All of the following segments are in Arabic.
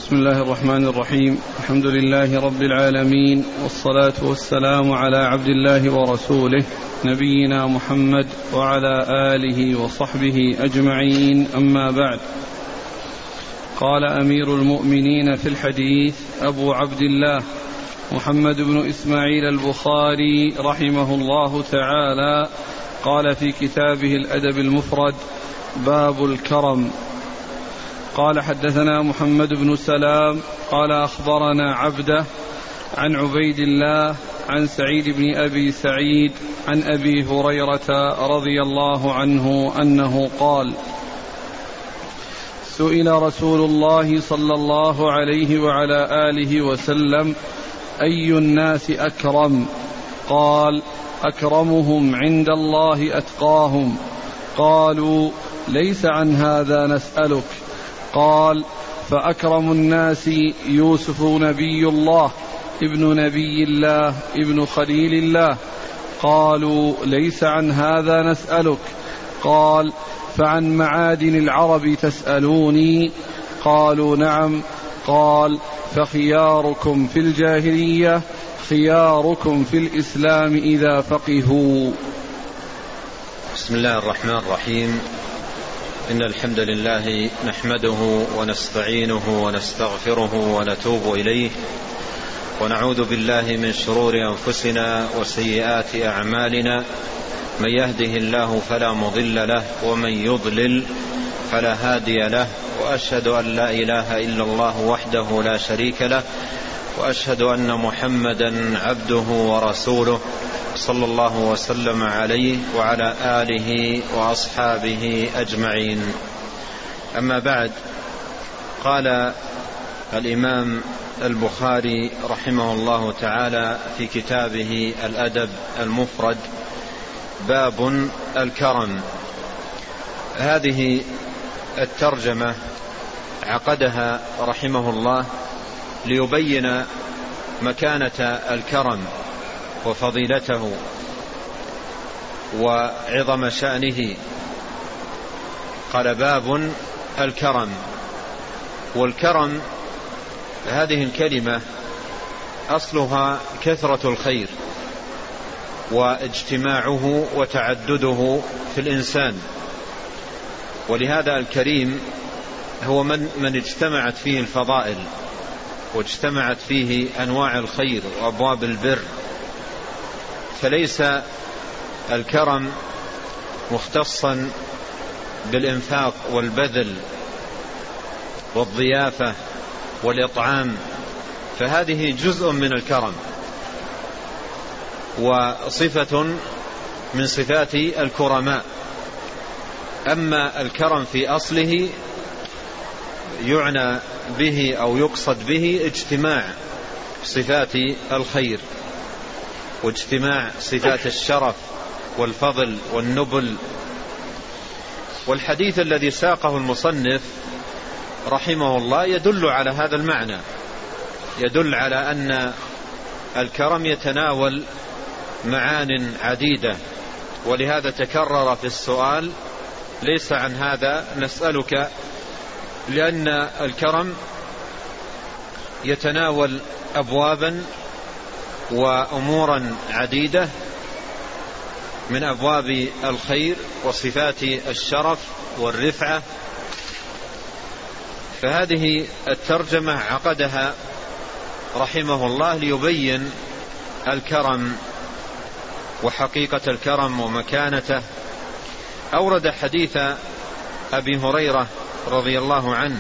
بسم الله الرحمن الرحيم. الحمد لله رب العالمين، والصلاة والسلام على عبد الله ورسوله نبينا محمد وعلى آله وصحبه أجمعين، أما بعد. قال أمير المؤمنين في الحديث أبو عبد الله محمد بن إسماعيل البخاري رحمه الله تعالى، قال في كتابه الأدب المفرد: باب الكرم. قال: حدثنا محمد بن سلام قال أخبرنا عبده عن عبيد الله عن سعيد بن أبي سعيد عن أبي هريرة رضي الله عنه أنه قال: سئل رسول الله صلى الله عليه وعلى آله وسلم: أي الناس أكرم؟ قال: أكرمهم عند الله أتقاهم. قالوا: ليس عن هذا نسألك. قال: فأكرم الناس يوسف نبي الله ابن نبي الله ابن خليل الله. قالوا: ليس عن هذا نسألك. قال: فعن معادن العرب تسألوني؟ قالوا: نعم. قال: فخياركم في الجاهلية خياركم في الإسلام إذا فقهوا. بسم الله الرحمن الرحيم. إن الحمد لله نحمده ونستعينه ونستغفره ونتوب إليه، ونعوذ بالله من شرور أنفسنا وسيئات أعمالنا. من يهده الله فلا مضل له، ومن يضلل فلا هادي له. وأشهد أن لا إله إلا الله وحده لا شريك له، وأشهد أن محمدا عبده ورسوله صلى الله وسلم عليه وعلى آله وأصحابه أجمعين. أما بعد، قال الإمام البخاري رحمه الله تعالى في كتابه الأدب المفرد: باب الكرم. هذه الترجمة عقدها رحمه الله ليبين مكانة الكرم وفضيلته وعظم شأنه. قال: باب الكرم. والكرم هذه الكلمة أصلها كثرة الخير واجتماعه وتعدده في الإنسان، ولهذا الكريم هو من اجتمعت فيه الفضائل واجتمعت فيه أنواع الخير وأبواب البر. فليس الكرم مختصا بالإنفاق والبذل والضيافة والإطعام، فهذه جزء من الكرم وصفة من صفات الكرماء. أما الكرم في أصله يعنى به أو يقصد به اجتماع صفات الخير واجتماع صفات الشرف والفضل والنبل. والحديث الذي ساقه المصنف رحمه الله يدل على هذا المعنى، يدل على أن الكرم يتناول معان عديدة، ولهذا تكرر في السؤال: ليس عن هذا نسألك، لأن الكرم يتناول أبوابا وأمورا عديدة من أبواب الخير وصفات الشرف والرفعة. فهذه الترجمة عقدها رحمه الله ليبين الكرم وحقيقة الكرم ومكانته. أورد حديث أبي هريرة رضي الله عنه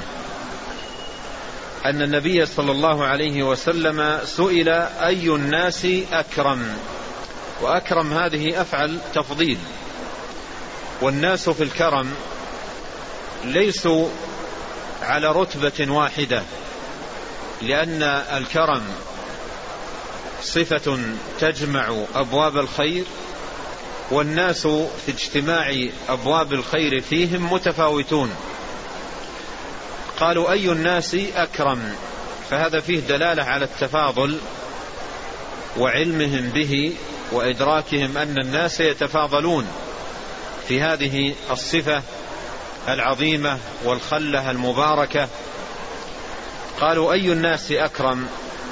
أن النبي صلى الله عليه وسلم سئل: أي الناس أكرم؟ وأكرم هذه أفعل تفضيل، والناس في الكرم ليسوا على رتبة واحدة، لأن الكرم صفة تجمع أبواب الخير، والناس في اجتماع أبواب الخير فيهم متفاوتون. قالوا: أي الناس أكرم؟ فهذا فيه دلالة على التفاضل وعلمهم به وإدراكهم أن الناس يتفاضلون في هذه الصفة العظيمة والخلة المباركة. قالوا أي الناس أكرم؟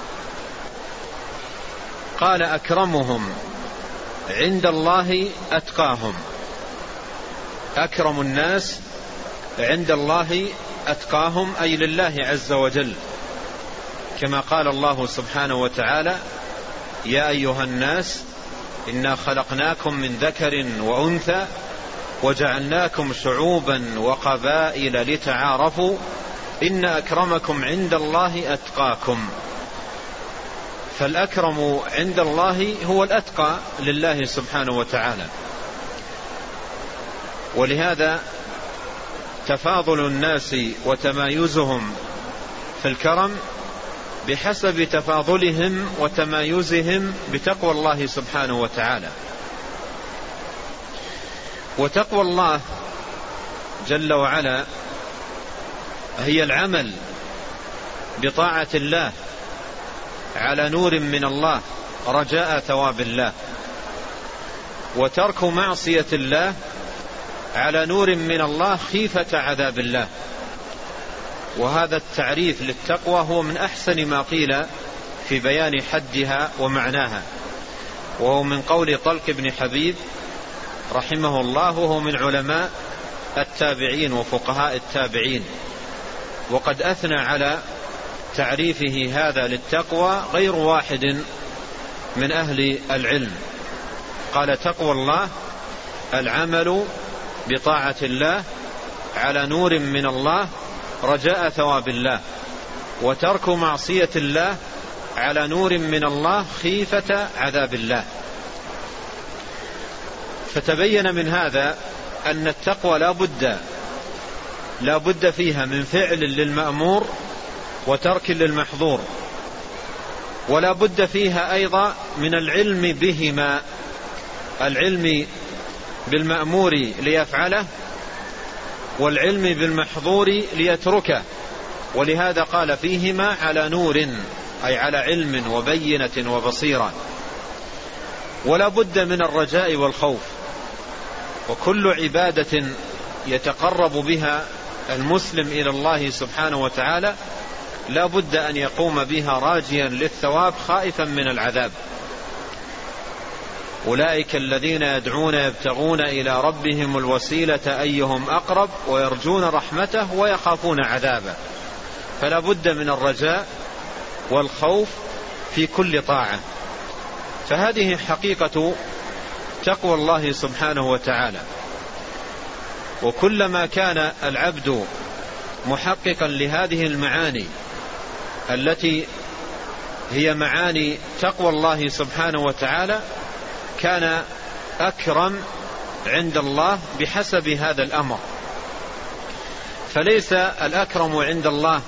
قال أكرمهم عند الله أتقاهم. أكرم الناس عند الله أتقاهم، أي لله عز وجل، كما قال الله سبحانه وتعالى: يا أيها الناس إنا خلقناكم من ذكر وأنثى وجعلناكم شعوبا وقبائل لتعارفوا إن أكرمكم عند الله أتقاكم. فالأكرم عند الله هو الأتقى لله سبحانه وتعالى. ولهذا تفاضل الناس وتمايزهم في الكرم بحسب تفاضلهم وتمايزهم بتقوى الله سبحانه وتعالى. وتقوى الله جل وعلا هي العمل بطاعة الله على نور من الله رجاء ثواب الله، وترك معصية الله على نور من الله خيفة عذاب الله. وهذا التعريف للتقوى هو من أحسن ما قيل في بيان حدها ومعناها، وهو من قول طلق بن حبيب رحمه الله، وهو من علماء التابعين وفقهاء التابعين، وقد أثنى على تعريفه هذا للتقوى غير واحد من أهل العلم. قال: تقوى الله العمل بطاعة الله على نور من الله رجاء ثواب الله، وترك معصية الله على نور من الله خيفة عذاب الله. فتبين من هذا أن التقوى لا بد فيها من فعل للمأمور وترك للمحظور، ولا بد فيها أيضا من العلم بهما، العلم بالمأمور ليفعله والعلم بالمحظور ليتركه. ولهذا قال فيهما على نور، أي على علم وبينة وبصيرة. ولا بد من الرجاء والخوف، وكل عبادة يتقرب بها المسلم إلى الله سبحانه وتعالى لا بد أن يقوم بها راجيا للثواب خائفا من العذاب. أولئك الذين يدعون يبتغون إلى ربهم الوسيلة أيهم أقرب ويرجون رحمته ويخافون عذابه. فلا بد من الرجاء والخوف في كل طاعة. فهذه حقيقة تقوى الله سبحانه وتعالى. وكلما كان العبد محققا لهذه المعاني التي هي معاني تقوى الله سبحانه وتعالى كان أكرم عند الله بحسب هذا الأمر. فليس الأكرم عند الله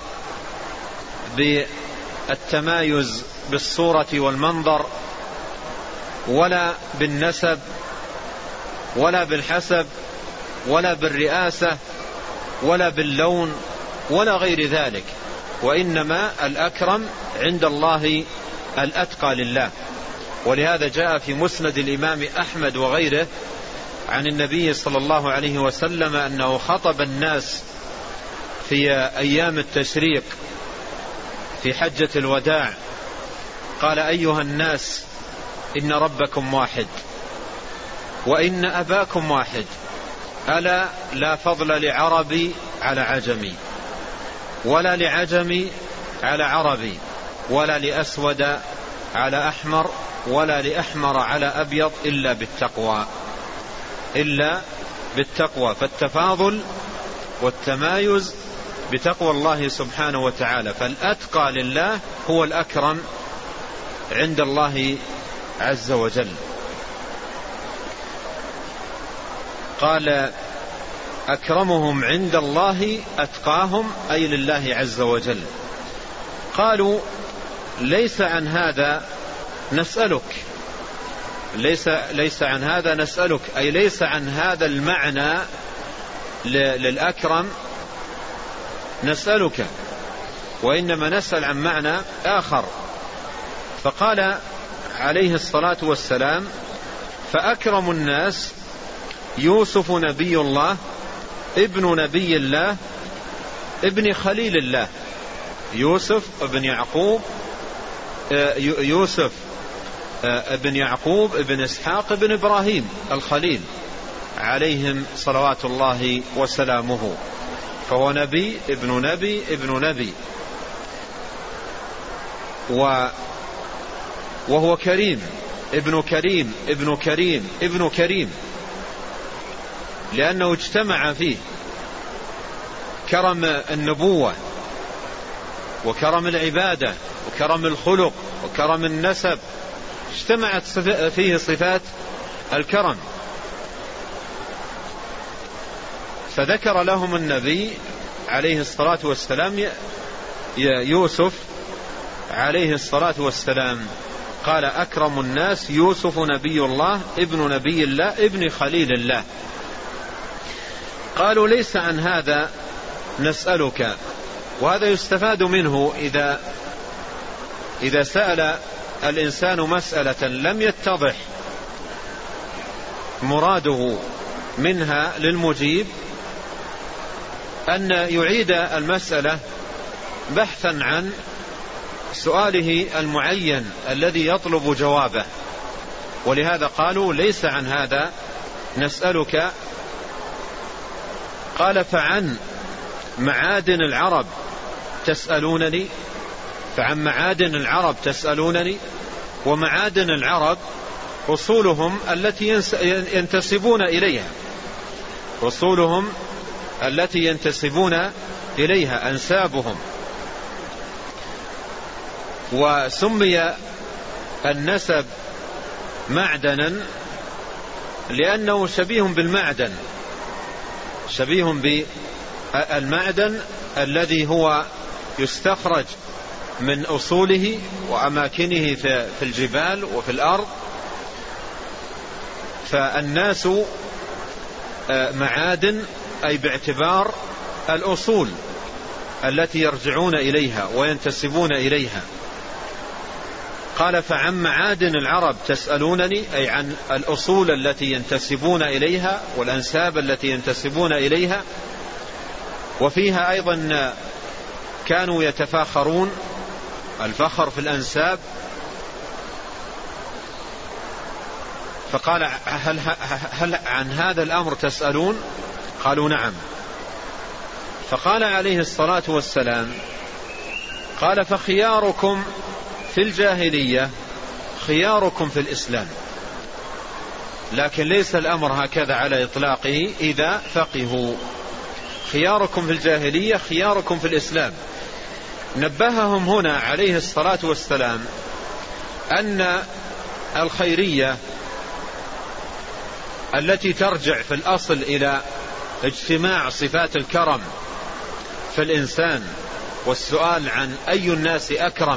بالتمايز بالصورة والمنظر، ولا بالنسب، ولا بالحسب، ولا بالرئاسة، ولا باللون، ولا غير ذلك، وإنما الأكرم عند الله الأتقى لله. ولهذا جاء في مسند الإمام أحمد وغيره عن النبي صلى الله عليه وسلم أنه خطب الناس في أيام التشريق في حجة الوداع، قال: أيها الناس إن ربكم واحد وإن أباكم واحد، ألا لا فضل لعربي على عجمي، ولا لعجمي على عربي، ولا لأسود على أحمر، ولا لأحمر على أبيض إلا بالتقوى. فالتفاضل والتمايز بتقوى الله سبحانه وتعالى. فالأتقى لله هو الأكرم عند الله عز وجل. قال: أكرمهم عند الله أتقاهم، أي لله عز وجل. قالوا: ليس عن هذا نسألك، ليس عن هذا نسألك، أي ليس عن هذا المعنى للأكرم نسألك، وإنما نسأل عن معنى آخر. فقال عليه الصلاة والسلام: فأكرم الناس يوسف نبي الله ابن نبي الله ابن خليل الله. يوسف بن يعقوب بن إسحاق بن إبراهيم الخليل عليهم صلوات الله وسلامه، فهو نبي ابن نبي ابن نبي، وهو كريم ابن كريم ابن كريم ابن كريم، لأنه اجتمع فيه كرم النبوة وكرم العبادة وكرم الخلق وكرم النسب، اجتمعت فيه صفات الكرم. فذكر لهم النبي عليه الصلاة والسلام يوسف عليه الصلاة والسلام، قال أكرم الناس يوسف نبي الله ابن نبي الله ابن خليل الله. قالوا ليس عن هذا نسألك. وهذا يستفاد منه إذا سأل الإنسان مسألة لم يتضح مراده منها للمجيب أن يعيد المسألة بحثا عن سؤاله المعين الذي يطلب جوابه. ولهذا قالوا ليس عن هذا نسألك. قال فعن معادن العرب تسألونني، فعن معادن العرب تسألونني. ومعادن العرب أصولهم التي ينتسبون إليها، أصولهم التي ينتسبون إليها أنسابهم. وسمي النسب معدنا لأنه شبيه بالمعدن، شبيه بالمعدن الذي هو يستخرج من أصوله وأماكنه في الجبال وفي الأرض. فالناس معادن أي باعتبار الأصول التي يرجعون إليها وينتسبون إليها. قال فعن معادن العرب تسألونني، أي عن الأصول التي ينتسبون إليها والأنساب التي ينتسبون إليها. وفيها أيضا كانوا يتفاخرون، الفخر في الأنساب. فقال هل عن هذا الأمر تسألون؟ قالوا نعم. فقال عليه الصلاة والسلام قال فخياركم في الجاهلية خياركم في الإسلام. لكن ليس الأمر هكذا على إطلاقه إذا فقهوا. خياركم في الجاهلية خياركم في الإسلام. نبههم هنا عليه الصلاة والسلام أن الخيرية التي ترجع في الأصل إلى اجتماع صفات الكرم في الإنسان والسؤال عن أي الناس أكرم،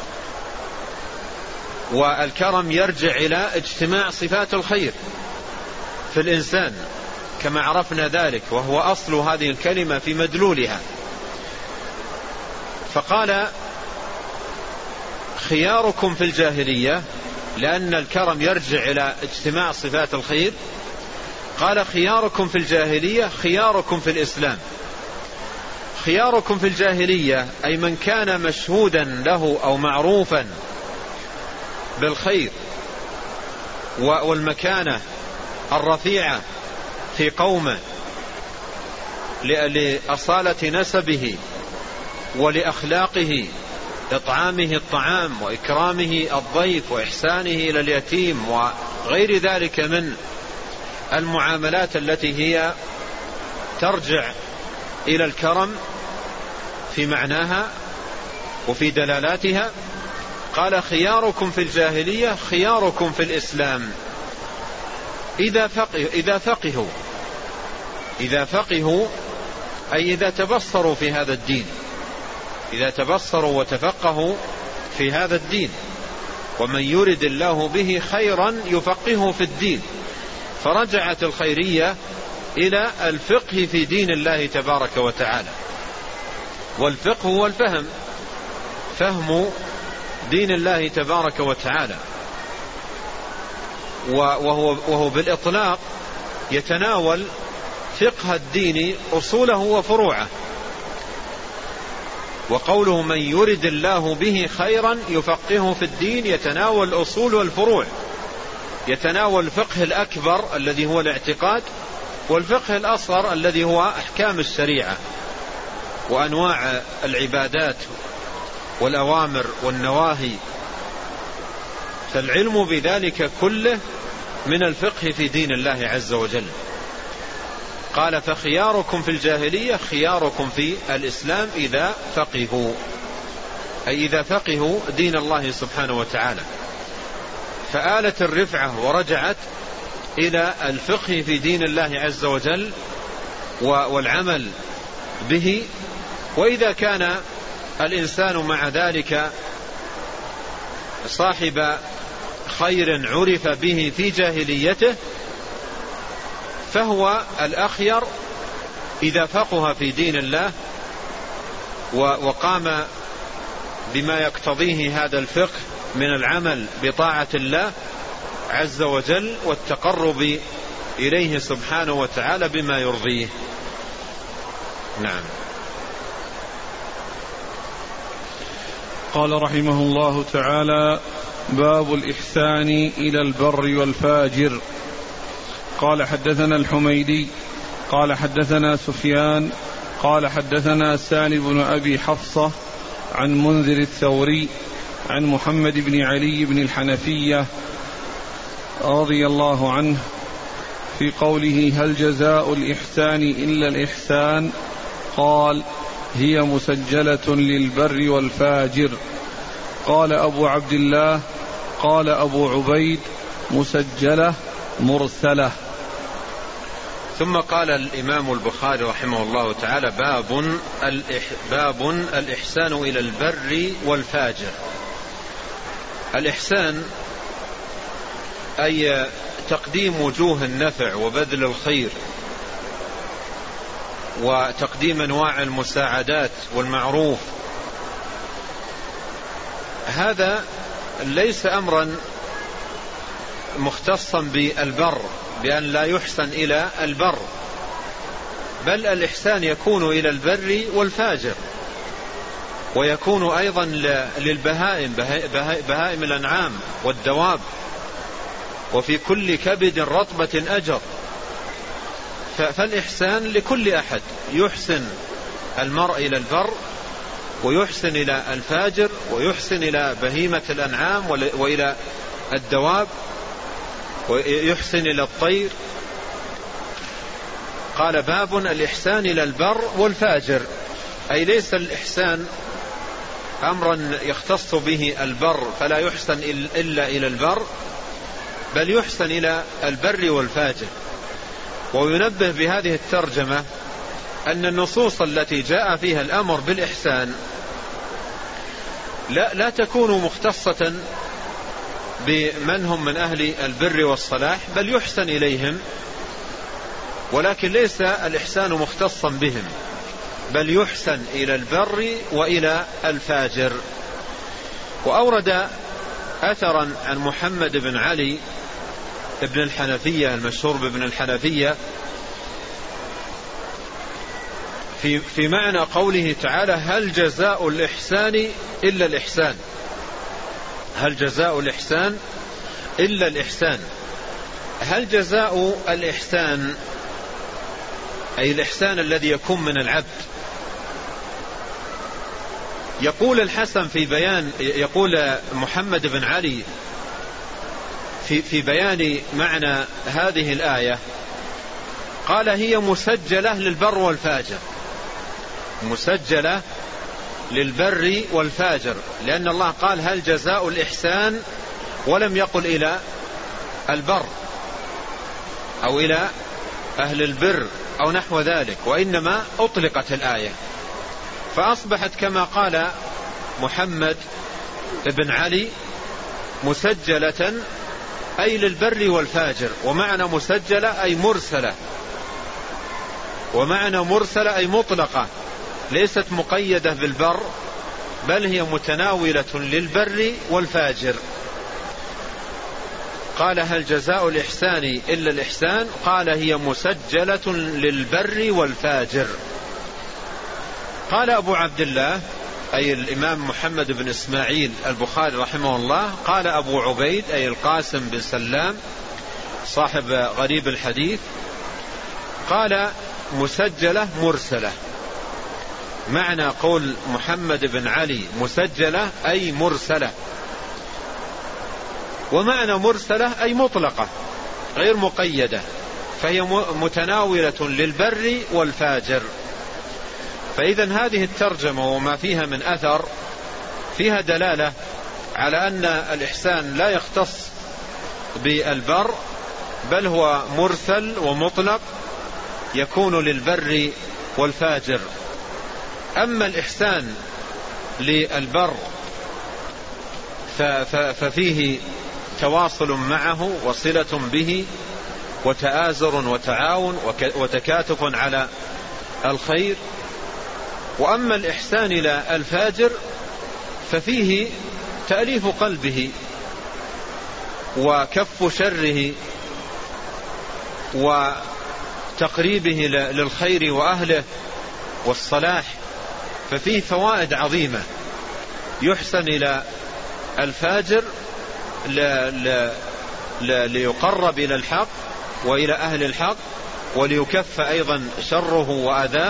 والكرم يرجع إلى اجتماع صفات الخير في الإنسان كما عرفنا ذلك، وهو أصل هذه الكلمة في مدلولها. فقال خياركم في الجاهلية لأن الكرم يرجع إلى اجتماع صفات الخير. قال خياركم في الجاهلية خياركم في الإسلام. خياركم في الجاهلية أي من كان مشهودا له أو معروفا بالخير والمكانة الرفيعة في قومه لأصالة نسبه ولأخلاقه، إطعامه الطعام وإكرامه الضيف وإحسانه إلى اليتيم وغير ذلك من المعاملات التي هي ترجع إلى الكرم في معناها وفي دلالاتها. قال خياركم في الجاهلية خياركم في الإسلام إذا فقهوا أي إذا تبصروا في هذا الدين، إذا تبصروا وتفقهوا في هذا الدين. ومن يرد الله به خيرا يفقهه في الدين. فرجعت الخيرية إلى الفقه في دين الله تبارك وتعالى. والفقه هو الفهم، فهم دين الله تبارك وتعالى، وهو بالإطلاق يتناول فقه الدين أصوله وفروعه. وقوله من يرد الله به خيرا يفقهه في الدين يتناول الأصول والفروع، يتناول الفقه الأكبر الذي هو الاعتقاد، والفقه الأصغر الذي هو أحكام الشريعة وأنواع العبادات والأوامر والنواهي. فالعلم بذلك كله من الفقه في دين الله عز وجل. قال فخياركم في الجاهلية خياركم في الإسلام إذا فقهوا، أي إذا فقهوا دين الله سبحانه وتعالى. فآلت الرفعة ورجعت إلى الفقه في دين الله عز وجل والعمل به. وإذا كان الإنسان مع ذلك صاحب خير عرف به في جاهليته فهو الأخير إذا فقه في دين الله وقام بما يقتضيه هذا الفقه من العمل بطاعة الله عز وجل والتقرب إليه سبحانه وتعالى بما يرضيه. نعم. قال رحمه الله تعالى: باب الإحسان إلى البر والفاجر. قال حدثنا الحميدي قال حدثنا سفيان قال حدثنا سالم بن أبي حفصة عن منذر الثوري عن محمد بن علي بن الحنفية رضي الله عنه في قوله: هل جزاء الإحسان إلا الإحسان؟ قال: هي مسجلة للبر والفاجر. قال أبو عبد الله: قال أبو عبيد: مسجلة مرسلة. ثم قال الإمام البخاري رحمه الله تعالى: باب الإحسان إلى البر والفاجر. الإحسان أي تقديم وجوه النفع وبذل الخير وتقديم أنواع المساعدات والمعروف. هذا ليس أمرا مختصا بالبر بأن لا يحسن إلى البر، بل الإحسان يكون إلى البر والفاجر، ويكون أيضا للبهائم، بهائم الأنعام والدواب، وفي كل كبد رطبة أجر. فالإحسان لكل أحد، يحسن المرء إلى البر ويحسن إلى الفاجر ويحسن إلى بهيمة الأنعام وإلى الدواب ويحسن إلى الطير. قال: باب الإحسان إلى البر والفاجر، أي ليس الإحسان أمرا يختص به البر فلا يحسن إلا إلى البر، بل يحسن إلى البر والفاجر. وينبه بهذه الترجمة أن النصوص التي جاء فيها الأمر بالإحسان لا تكون مختصة بمن هم من أهل البر والصلاح، بل يحسن إليهم، ولكن ليس الإحسان مختصا بهم، بل يحسن إلى البر وإلى الفاجر. وأورد أثرا عن محمد بن علي ابن الحنفية المشهور بابن الحنفية في معنى قوله تعالى: هل جزاء الإحسان إلا الإحسان؟ هل جزاء الإحسان إلا الإحسان؟ هل جزاء الإحسان أي الإحسان الذي يكون من العبد؟ يقول الحسن في بيان، يقول محمد بن علي في بيان معنى هذه الآية، قال: هي مسجلة للبر والفاجر، مسجلة للبر والفاجر، لأن الله قال: هل جزاء الإحسان، ولم يقل إلى البر أو إلى أهل البر أو نحو ذلك، وإنما أطلقت الآية، فأصبحت كما قال محمد بن علي مسجلة أي للبر والفاجر. ومعنى مسجلة أي مرسلة، ومعنى مرسلة أي مطلقة، ليست مقيدة بالبر، بل هي متناولة للبر والفاجر. قال: هل جزاء الإحسان إلا الإحسان؟ قال: هي مسجلة للبر والفاجر. قال أبو عبد الله: أي الإمام محمد بن إسماعيل البخاري رحمه الله، قال أبو عبيد أي القاسم بن سلام صاحب غريب الحديث، قال مسجلة مرسلة. معنى قول محمد بن علي مسجلة أي مرسلة، ومعنى مرسلة أي مطلقة غير مقيدة، فهي متناولة للبر والفاجر. فإذا هذه الترجمة وما فيها من أثر فيها دلالة على أن الإحسان لا يختص بالبر، بل هو مرسل ومطلق يكون للبر والفاجر. أما الإحسان للبر ففيه تواصل معه وصلة به وتآزر وتعاون وتكاتف على الخير. وأما الإحسان إلى الفاجر ففيه تأليف قلبه وكف شره وتقريبه للخير وأهله والصلاح، ففيه فوائد عظيمة. يحسن إلى الفاجر ليقرب إلى الحق وإلى أهل الحق، وليكف أيضا شره وأذاه.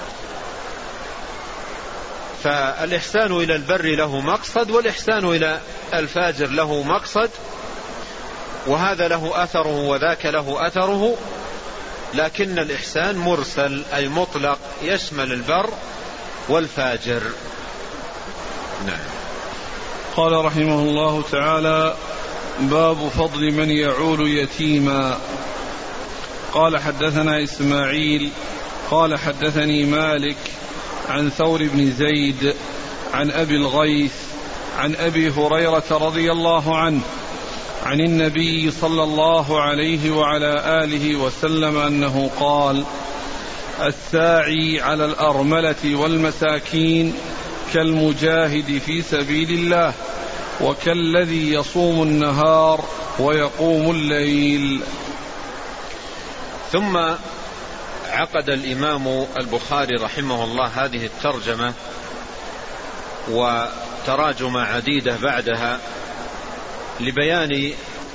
فالإحسان إلى البر له مقصد، والإحسان إلى الفاجر له مقصد، وهذا له أثره وذاك له أثره، لكن الإحسان مرسل أي مطلق يشمل البر والفاجر. نعم. قال رحمه الله تعالى: باب فضل من يعول يتيما. قال حدثنا إسماعيل قال حدثني مالك عن ثور بن زيد عن أبي الغيث عن أبي هريرة رضي الله عنه عن النبي صلى الله عليه وعلى آله وسلم أنه قال: الساعي على الأرملة والمساكين كالمجاهد في سبيل الله وكالذي يصوم النهار ويقوم الليل. ثم عقد الإمام البخاري رحمه الله هذه الترجمة وتراجم عديدة بعدها لبيان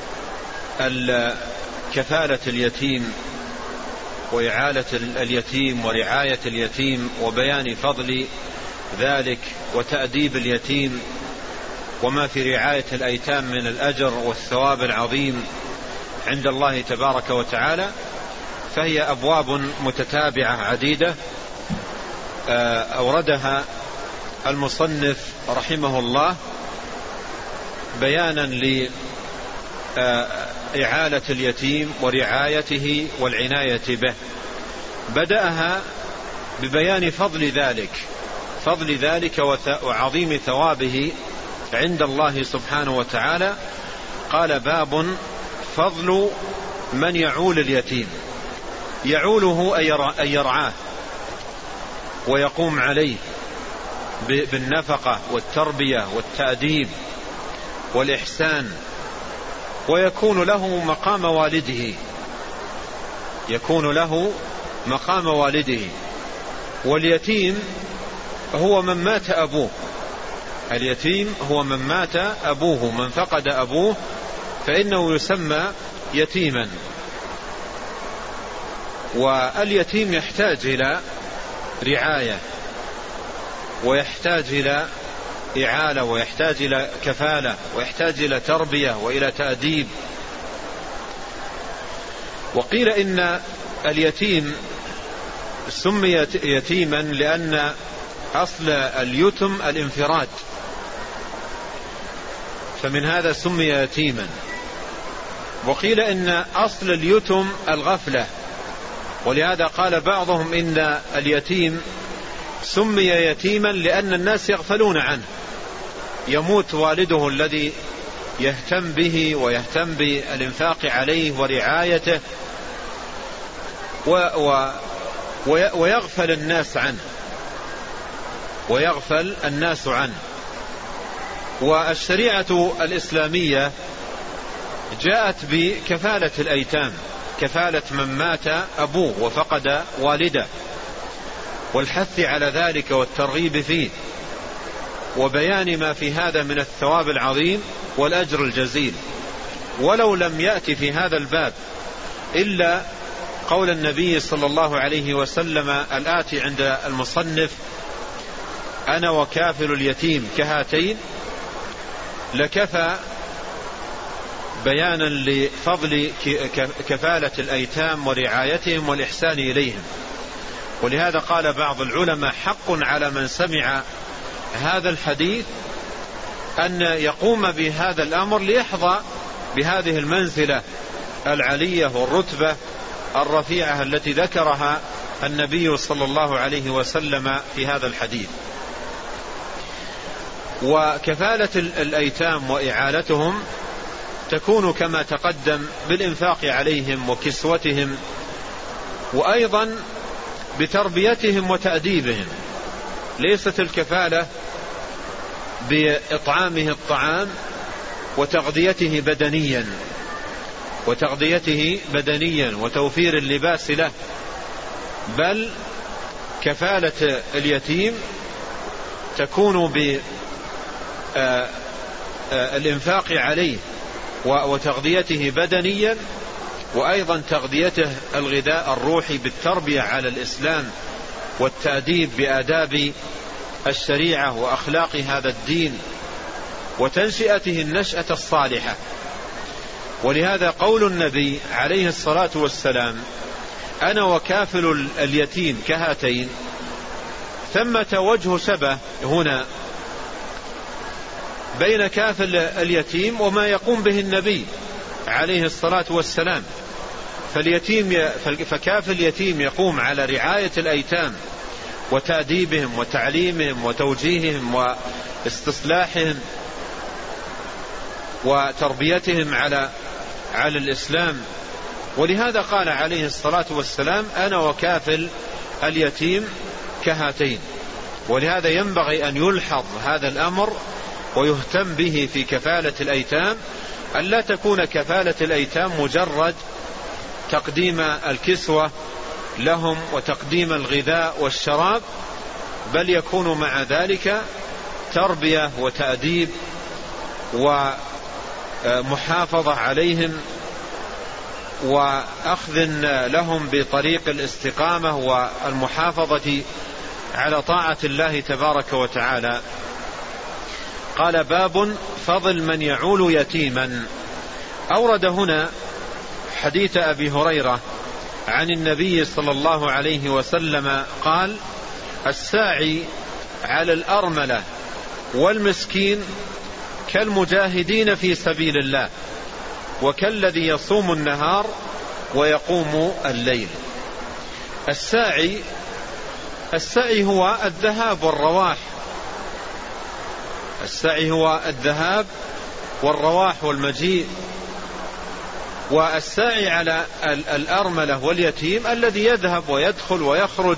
كفالة اليتيم وإعالة اليتيم ورعاية اليتيم، وبيان فضل ذلك وتأديب اليتيم، وما في رعاية الأيتام من الأجر والثواب العظيم عند الله تبارك وتعالى. فهي أبواب متتابعة عديدة أوردها المصنف رحمه الله بيانا لإعالة اليتيم ورعايته والعناية به. بدأها ببيان فضل ذلك وعظيم ثوابه عند الله سبحانه وتعالى. قال: باب فضل من يعول اليتيم. يعوله أي يرعاه ويقوم عليه بالنفقة والتربية والتأديب والإحسان، ويكون له مقام والده. واليتيم هو من مات أبوه، اليتيم هو من مات أبوه، من فقد أبوه فإنه يسمى يتيما. واليتيم يحتاج إلى رعاية، ويحتاج إلى إعالة، ويحتاج إلى كفالة، ويحتاج إلى تربية وإلى تأديب. وقيل إن اليتيم سمي يتيما لأن أصل اليتم الانفراد، فمن هذا سمي يتيما. وقيل إن أصل اليتم الغفلة، ولهذا قال بعضهم إن اليتيم سمي يتيما لأن الناس يغفلون عنه، يموت والده الذي يهتم به ويهتم بالإنفاق عليه ورعايته، ويغفل الناس عنه. والشريعة الإسلامية جاءت بكفالة الأيتام، كفالة من مات أبوه وفقد والده، والحث على ذلك والترغيب فيه. وبيان ما في هذا من الثواب العظيم والأجر الجزيل. ولو لم يأتي في هذا الباب إلا قول النبي صلى الله عليه وسلم الآتي عند المصنف: أنا وكافل اليتيم كهاتين، لكفى بيانا لفضل كفالة الأيتام ورعايتهم والإحسان إليهم. ولهذا قال بعض العلماء: حق على من سمع هذا الحديث أن يقوم بهذا الأمر ليحظى بهذه المنزلة العلية والرتبة الرفيعة التي ذكرها النبي صلى الله عليه وسلم في هذا الحديث. وكفالة الأيتام وإعالتهم تكون كما تقدم بالإنفاق عليهم وكسوتهم، وأيضا بتربيتهم وتأديبهم. ليست الكفالة بإطعامه الطعام وتغذيته بدنيا وتوفير اللباس له، بل كفالة اليتيم تكون بالإنفاق عليه وتغذيته بدنيا، وأيضا تغذيته الغذاء الروحي بالتربية على الإسلام والتأديب بآداب الشريعة وأخلاق هذا الدين وتنشئته النشأة الصالحة. ولهذا قول النبي عليه الصلاة والسلام: أنا وكافل اليتيم كهاتين، ثمة وجه شبه هنا بين كافل اليتيم وما يقوم به النبي عليه الصلاة والسلام. فكافل اليتيم يقوم على رعاية الأيتام وتأديبهم وتعليمهم وتوجيههم واستصلاحهم وتربيتهم على الإسلام. ولهذا قال عليه الصلاة والسلام: أنا وكافل اليتيم كهاتين. ولهذا ينبغي أن يلحظ هذا الأمر ويهتم به في كفالة الأيتام، أن لا تكون كفالة الأيتام مجرد تقديم الكسوة لهم وتقديم الغذاء والشراب، بل يكون مع ذلك تربية وتأديب ومحافظة عليهم وأخذ لهم بطريق الاستقامة والمحافظة على طاعة الله تبارك وتعالى. قال: باب فضل من يعول يتيما. أورد هنا حديث أبي هريرة عن النبي صلى الله عليه وسلم قال: الساعي على الأرملة والمسكين كالمجاهدين في سبيل الله، وكالذي يصوم النهار ويقوم الليل. السعي هو الذهاب والرواح، السعي هو الذهاب والرواح والمجيء. والساعي على الأرملة واليتيم الذي يذهب ويدخل ويخرج،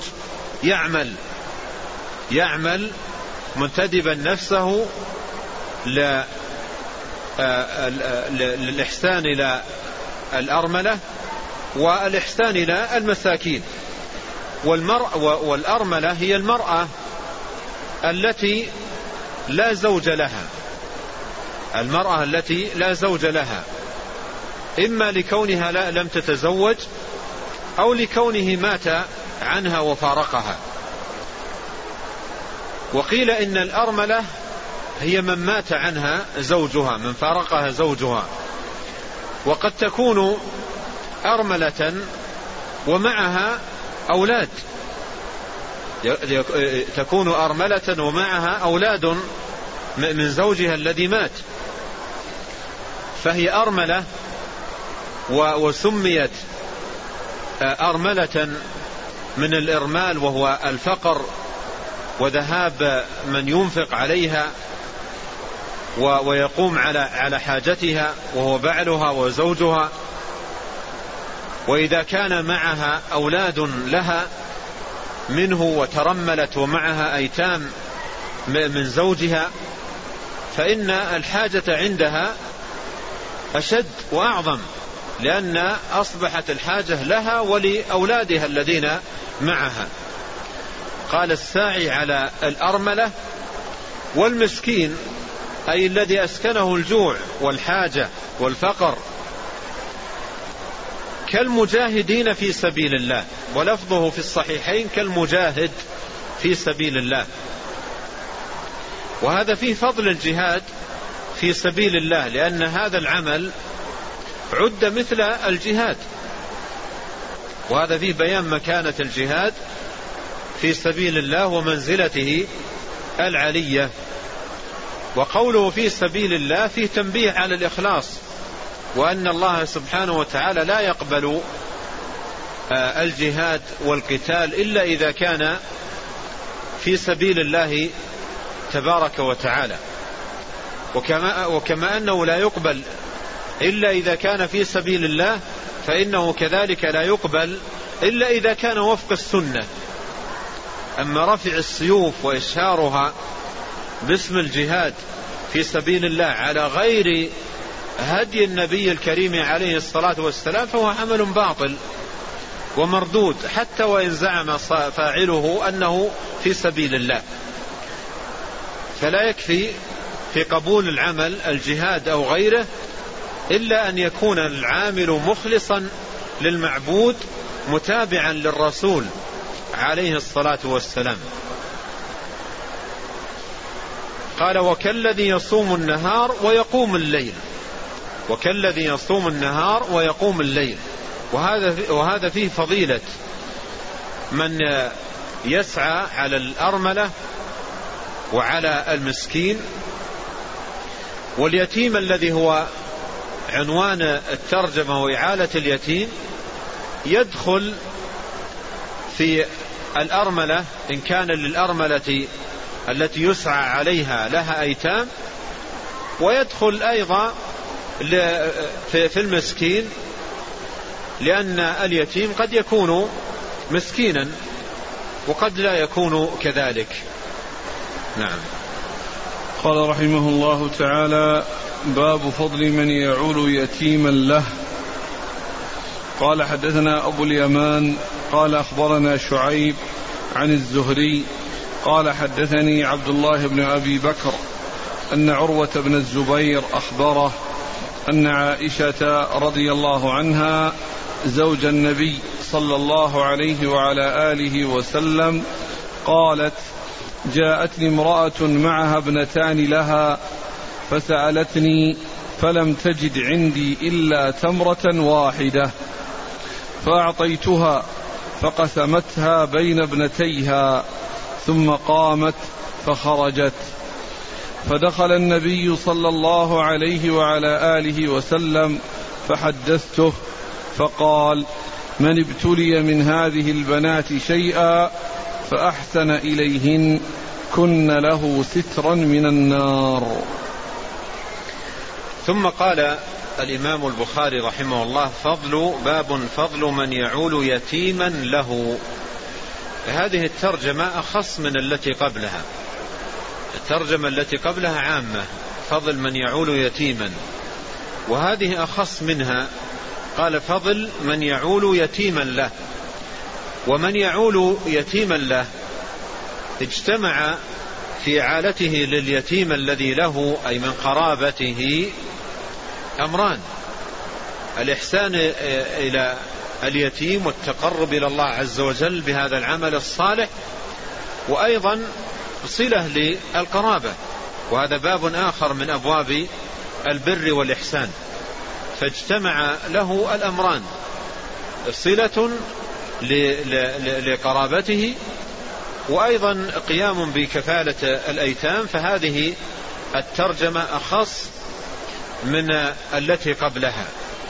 يعمل منتدبا نفسه للإحسان إلى الأرملة والإحسان إلى المساكين. والأرملة هي المرأة التي لا زوج لها، المرأة التي لا زوج لها، إما لكونها لم تتزوج أو لكونه مات عنها وفارقها. وقيل إن الأرملة هي من مات عنها زوجها، من فارقها زوجها. وقد تكون أرملة ومعها أولاد، تكون أرملة ومعها أولاد من زوجها الذي مات، فهي أرملة وسميت أرملة من الإرمال، وهو الفقر وذهاب من ينفق عليها ويقوم على حاجتها، وهو بعلها وزوجها. وإذا كان معها أولاد لها منه وترملت ومعها أيتام من زوجها، فإن الحاجة عندها أشد وأعظم، لأن أصبحت الحاجة لها ولأولادها الذين معها. قال: الساعي على الأرملة والمسكين أي الذي أسكنه الجوع والحاجة والفقر كالمجاهدين في سبيل الله، ولفظه في الصحيحين كالمجاهد في سبيل الله. وهذا فيه فضل الجهاد في سبيل الله، لأن هذا العمل عد مثل الجهاد، وهذا فيه بيان مكانة الجهاد في سبيل الله ومنزلته العلية. وقوله في سبيل الله فيه تنبيه على الإخلاص، وأن الله سبحانه وتعالى لا يقبل الجهاد والقتال إلا إذا كان في سبيل الله تبارك وتعالى، وكما أنه لا يقبل إلا إذا كان في سبيل الله، فإنه كذلك لا يقبل إلا إذا كان وفق السنة. أما رفع السيوف وإشهارها باسم الجهاد في سبيل الله على غير هدي النبي الكريم عليه الصلاة والسلام فهو عمل باطل ومردود، حتى وإن زعم فاعله أنه في سبيل الله. فلا يكفي في قبول العمل الجهاد أو غيره إلا أن يكون العامل مخلصا للمعبود متابعا للرسول عليه الصلاة والسلام. قال وكالذي يصوم النهار ويقوم الليل، وكالذي يصوم النهار ويقوم الليل. وهذا فيه فضيلة من يسعى على الأرملة وعلى المسكين واليتيم، الذي هو عنوان الترجمة وإعالة اليتيم، يدخل في الأرملة إن كان للأرملة التي يسعى عليها لها أيتام، ويدخل أيضا في المسكين، لأن اليتيم قد يكون مسكينا وقد لا يكون كذلك. نعم. قال رحمه الله تعالى: باب فضل من يعول يتيما له. قال حدثنا أبو اليمان قال أخبرنا شعيب عن الزهري قال حدثني عبد الله بن أبي بكر أن عروة بن الزبير أخبره أن عائشة رضي الله عنها زوج النبي صلى الله عليه وعلى آله وسلم قالت: جاءتني امرأة معها ابنتان لها فسألتني فلم تجد عندي إلا تمرة واحدة فأعطيتها فقسمتها بين ابنتيها ثم قامت فخرجت، فدخل النبي صلى الله عليه وعلى آله وسلم فحدثته فقال: من ابتلي من هذه البنات شيئا فأحسن إليهن كن له سترا من النار. ثم قال الإمام البخاري رحمه الله: باب فضل من يعول يتيما له. هذه الترجمة أخص من التي قبلها. الترجمة التي قبلها عامة، فضل من يعول يتيما، وهذه أخص منها. قال: فضل من يعول يتيما له. ومن يعول يتيما له اجتمع في عالته لليتيم الذي له أي من قرابته أمران: الإحسان إلى اليتيم والتقرب إلى الله عز وجل بهذا العمل الصالح، وأيضا صلة للقرابة، وهذا باب آخر من أبواب البر والإحسان. فاجتمع له الأمران: صلة لقرابته، وأيضا قيام بكفالة الأيتام. فهذه الترجمة أخص من التي قبلها.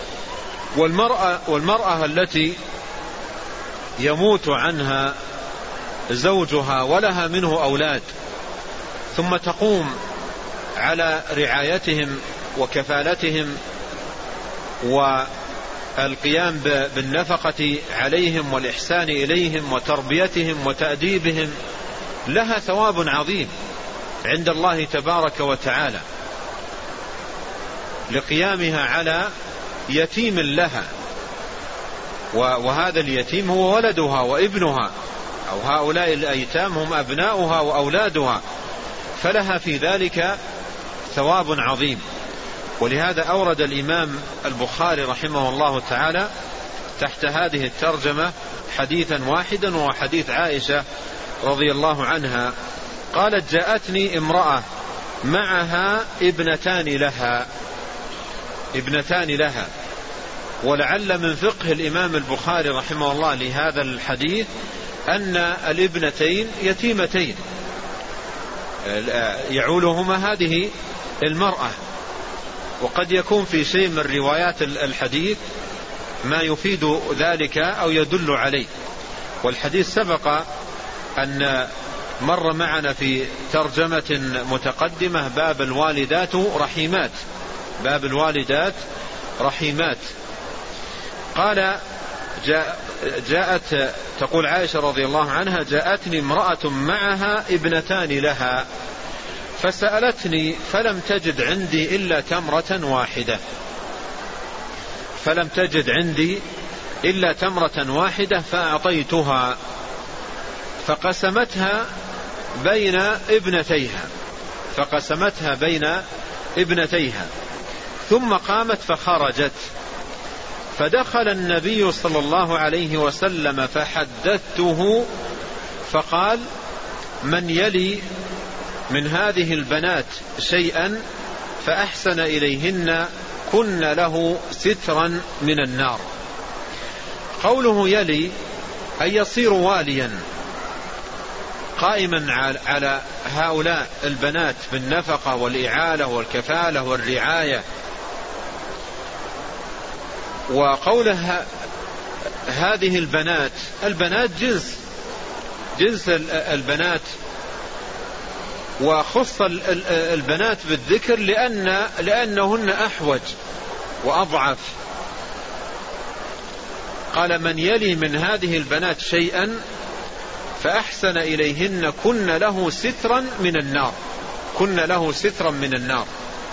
والمرأة التي يموت عنها زوجها ولها منه أولاد، ثم تقوم على رعايتهم وكفالتهم والقيام بالنفقة عليهم والإحسان إليهم وتربيتهم وتأديبهم، لها ثواب عظيم عند الله تبارك وتعالى لقيامها على يتيم لها، وهذا اليتيم هو ولدها وابنها، أو هؤلاء الأيتام هم أبناؤها وأولادها. فلها في ذلك ثواب عظيم. ولهذا أورد الإمام البخاري رحمه الله تعالى تحت هذه الترجمة حديثا واحدا، وهو حديث عائشة رضي الله عنها قالت: جاءتني امرأة معها ابنتان لها. ولعل من فقه الإمام البخاري رحمه الله لهذا الحديث أن الابنتين يتيمتين يعولهما هذه المرأة. وقد يكون في شيء من روايات الحديث ما يفيد ذلك أو يدل عليه. والحديث سبق أن مر معنا في ترجمة متقدمة باب الوالدات رحيمات. قال جاءت تقول عائشة رضي الله عنها: جاءتني امرأة معها ابنتان لها فسألتني فلم تجد عندي إلا تمرة واحدة فأعطيتها فقسمتها بين ابنتيها ثم قامت فخرجت. فدخل النبي صلى الله عليه وسلم فحدثته فقال: من يلي من هذه البنات شيئا فأحسن إليهن كن له سترا من النار. قوله يلي أي يصير واليا قائما على هؤلاء البنات بالنفقة والإعالة والكفالة والرعاية. وقولها هذه البنات جنس البنات، وخص البنات بالذكر لأنهن أحوج وأضعف. قال: من يلي من هذه البنات شيئا فأحسن إليهن كن له سترا من النار.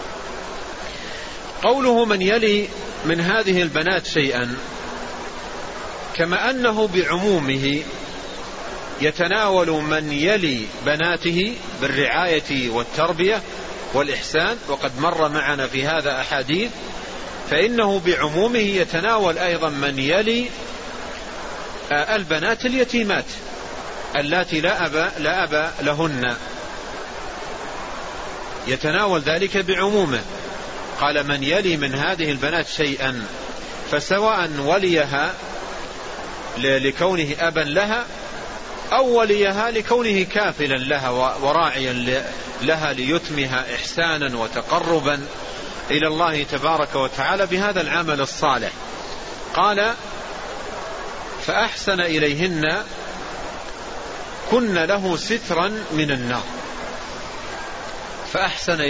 قوله من يلي من هذه البنات شيئا كما أنه بعمومه يتناول من يلي بناته بالرعاية والتربية والإحسان، وقد مر معنا في هذا أحاديث، فإنه بعمومه يتناول أيضا من يلي البنات اليتيمات اللاتي لا أب لهن، يتناول ذلك بعمومه. قال: من يلي من هذه البنات شيئا، فسواء وليها لكونه أبا لها أو وليها لكونه كافلا لها وراعيا لها ليتمها إحسانا وتقربا إلى الله تبارك وتعالى بهذا العمل الصالح. قال: فأحسن إليهن كن له سترا من النار. فأحسن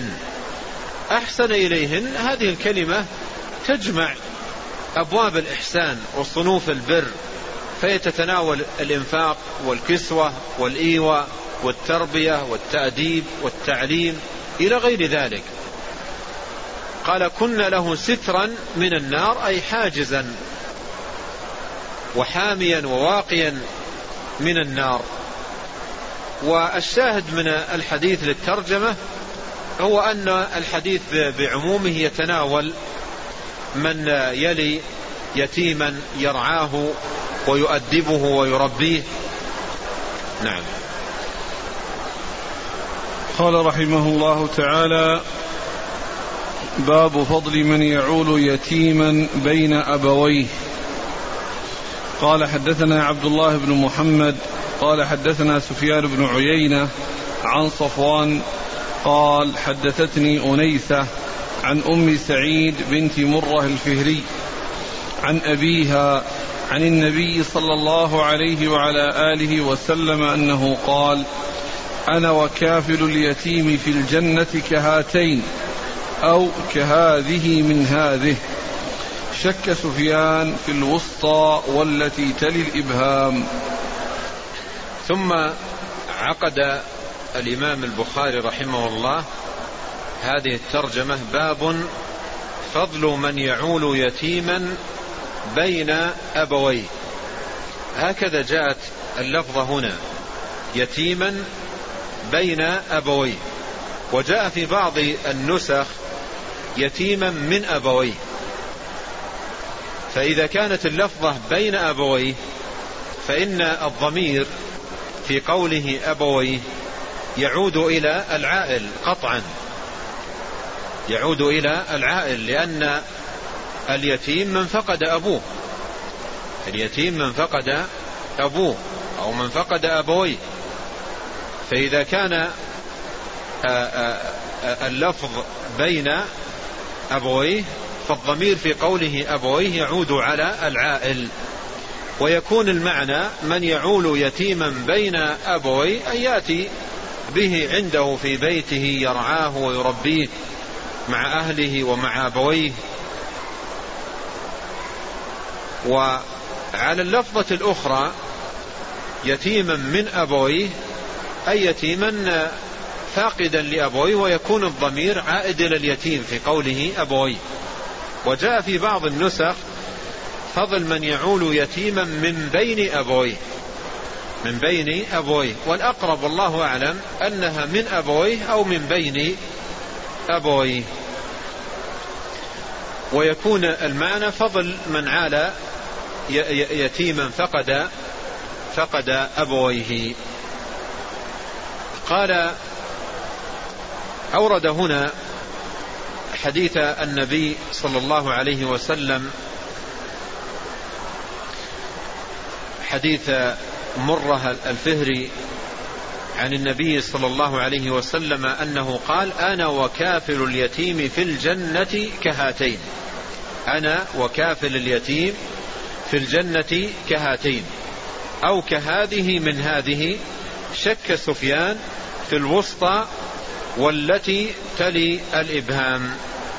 إليهن هذه الكلمة تجمع أبواب الإحسان وصنوف البر، فيتتناول الإنفاق والكسوة والإيواء والتربية والتأديب والتعليم إلى غير ذلك. قال: كن له سترا من النار أي حاجزا وحاميا وواقيا من النار. والشاهد من الحديث للترجمة هو أن الحديث بعمومه يتناول من يلي يتيما يرعاه ويؤدبه ويربيه. نعم. قال رحمه الله تعالى: باب فضل من يعول يتيما بين أبويه. قال: حدثنا عبد الله بن محمد قال: حدثنا سفيان بن عيينة عن صفوان قال: حدثتني أنيسة عن أم سعيد بنت مرة الفهري عن أبيها عن النبي صلى الله عليه وعلى آله وسلم أنه قال: أنا وكافل اليتيم في الجنة كهاتين أو كهذه من هذه. شك سفيان في الوسطى والتي تلي الإبهام. ثم عقد الإمام البخاري رحمه الله هذه الترجمة: باب فضل من يعول يتيما بين أبويه. هكذا جاءت اللفظة هنا: يتيما بين أبويه، وجاء في بعض النسخ يتيما من أبويه. فإذا كانت اللفظة بين أبويه فإن الضمير في قوله أبويه يعود إلى العائل قطعا، يعود إلى العائل، لأن اليتيم من فقد أبوه، اليتيم من فقد أبوه أو من فقد أبويه. فإذا كان اللفظ بين أبويه فالضمير في قوله أبويه يعود على العائل، ويكون المعنى من يعول يتيما بين أبويه أن يأتي به عنده في بيته يرعاه ويربيه مع أهله ومع أبويه. وعلى اللفظة الأخرى يتيما من أبويه أي يتيما فاقدا لأبويه، ويكون الضمير عائد إلى اليتيم في قوله أبويه. وجاء في بعض النسخ فضل من يعول يتيما من بين أبويه، من بين أبويه، والأقرب والله أعلم أنها من أبويه أو من بين أبويه، ويكون المعنى فضل من عال يتيما فقد أبويه. قال أورد هنا حديث النبي صلى الله عليه وسلم، حديث مرة الفهري عن النبي صلى الله عليه وسلم أنه قال: أنا وكافل اليتيم في الجنة كهاتين، أنا وكافل اليتيم في الجنة كهاتين، أو كهذه من هذه، شك سفيان في الوسطى والتي تلي الإبهام.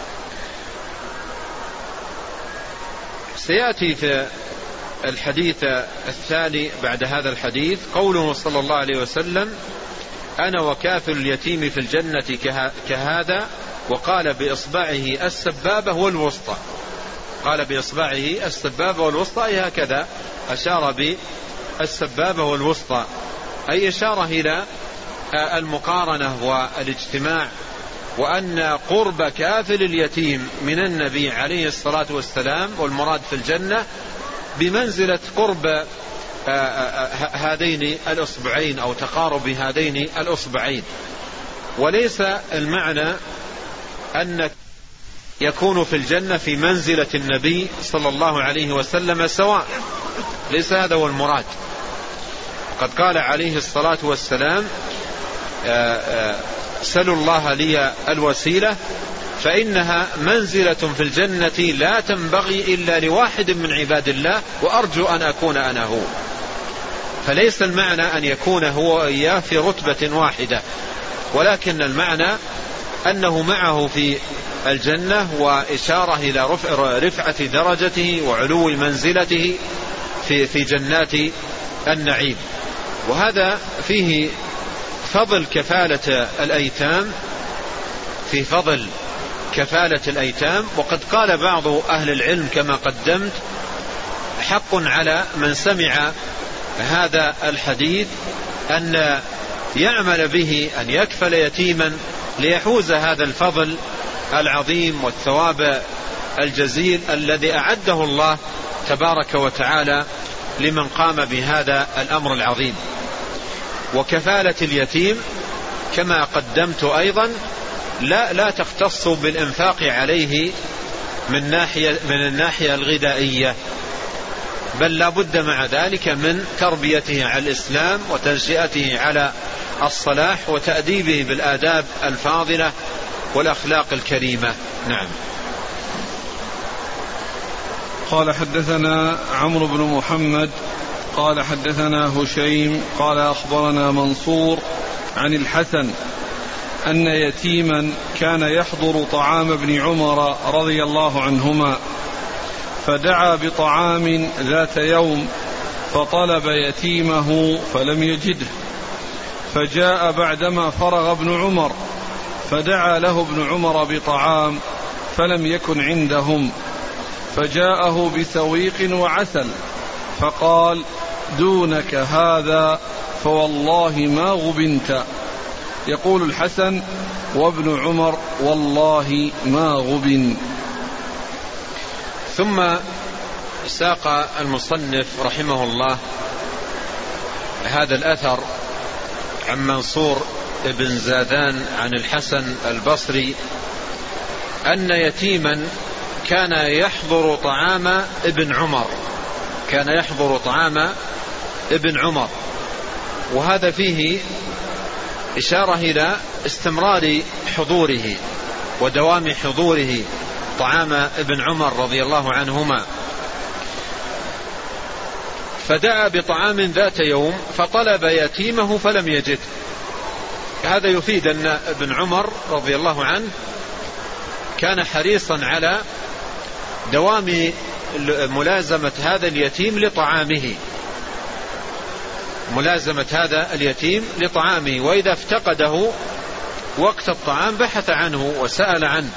سيأتي في الحديث الثاني بعد هذا الحديث قوله صلى الله عليه وسلم: أنا وكافل اليتيم في الجنة كهذا، وقال بإصبعه السبابة والوسطى، قال بإصبعه السبابة والوسطى، أي هكذا أشار بالسبابة والوسطى، أي إشارة إلى المقارنة والاجتماع، وأن قرب كافل اليتيم من النبي عليه الصلاة والسلام والمراد في الجنة بمنزلة قرب هذين الأصبعين أو تقارب هذين الأصبعين. وليس المعنى أن يكون في الجنة في منزلة النبي صلى الله عليه وسلم سواء، ليس هذا هو المراد. قد قال عليه الصلاة والسلام: سلوا الله لي الوسيلة فإنها منزلة في الجنة لا تنبغي إلا لواحد من عباد الله، وأرجو أن أكون أنا هو. فليس المعنى أن يكون هو إياه في رتبة واحدة، ولكن المعنى أنه معه في الجنة، وإشارة إلى رفعة درجته وعلو منزلته في جنات النعيم. وهذا فيه فضل كفالة الأيتام، في فضل كفالة الأيتام. وقد قال بعض أهل العلم كما قدمت: حق على من سمع هذا الحديث أن يعمل به، أن يكفل يتيما ليحوز هذا الفضل العظيم والثواب الجزيل الذي أعده الله تبارك وتعالى لمن قام بهذا الأمر العظيم. وكفالة اليتيم كما قدمت أيضا لا تختص بالإنفاق عليه من الناحية الغذائية، بل لا بد مع ذلك من تربيته على الإسلام وتنشئته على الصلاح وتأديبه بالآداب الفاضلة والأخلاق الكريمة. نعم. قال: حدثنا عمرو بن محمد قال حدثنا هشيم قال أخبرنا منصور عن الحسن أن يتيما كان يحضر طعام ابن عمر رضي الله عنهما، فدعا بطعام ذات يوم فطلب يتيمه فلم يجده، فجاء بعدما فرغ ابن عمر فدعا له ابن عمر بطعام فلم يكن عندهم، فجاءه بسويق وعسل فقال: دونك هذا فوالله ما غبنت. يقول الحسن: وابن عمر والله ما غبن. ثم ساق المصنف رحمه الله هذا الأثر عن منصور بن زادان عن الحسن البصري أن يتيما كان يحضر طعام ابن عمر، وهذا فيه إشارة إلى استمرار حضوره ودوام حضوره طعام ابن عمر رضي الله عنهما. فدعا بطعام ذات يوم فطلب يتيمه فلم يجد. هذا يفيد أن ابن عمر رضي الله عنه كان حريصا على دوام ملازمة هذا اليتيم لطعامه، وإذا افتقده وقت الطعام بحث عنه وسأل عنه،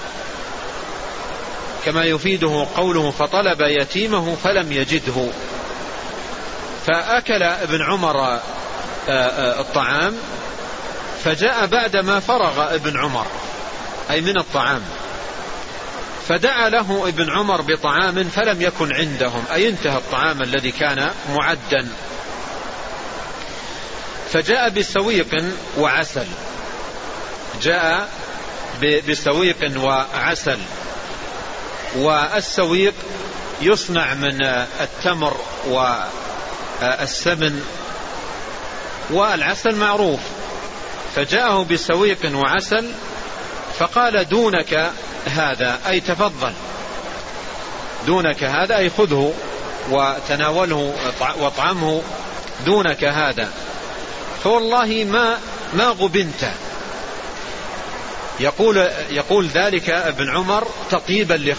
كما يفيده قوله فطلب يتيمه فلم يجده. فأكل ابن عمر الطعام، فجاء بعدما فرغ ابن عمر أي من الطعام، فدعا له ابن عمر بطعام فلم يكن عندهم، أي انتهى الطعام الذي كان معدا. فجاء بسويق وعسل، والسويق يصنع من التمر والسمن، والعسل معروف. فجاءه بسويق وعسل فقال: دونك هذا، أي تفضل، دونك هذا أي خذه وتناوله واطعمه، دونك هذا، فوالله ما غبنت. يقول ذلك ابن عمر تطيبا